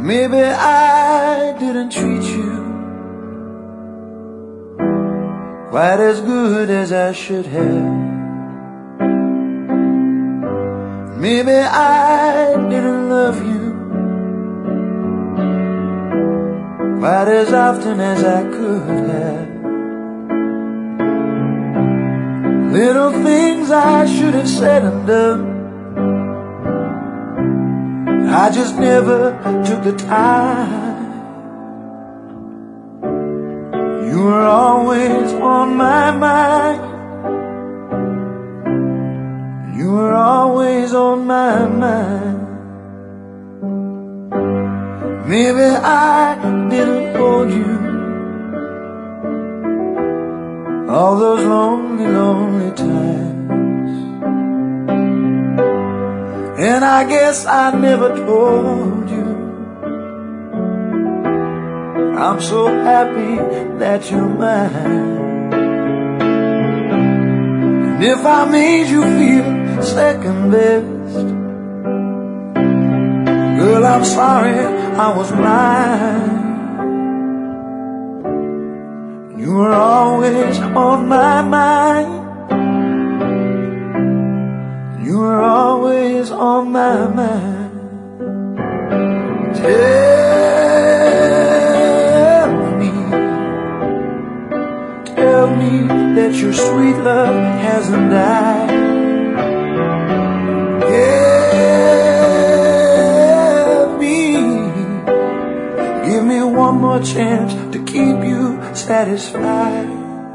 Maybe I didn't treat you quite as good as I should have. Maybe I didn't love you quite as often as I could have. Little things I should have said and done, I just never took the time. You were always on my mind. You were always on my mind. Maybe I didn't hold you all those lonely, lonely times. And I guess I never told you I'm so happy that you're mine. And if I made you feel second best, girl, I'm sorry I was blind. You were always on my mind. You were always on my mind. Tell me that your sweet love hasn't died. Give me one more chance to keep you satisfied.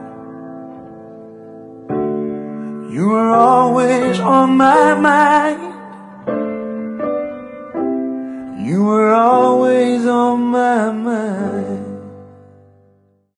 You were always on my mind. You were always on my mind.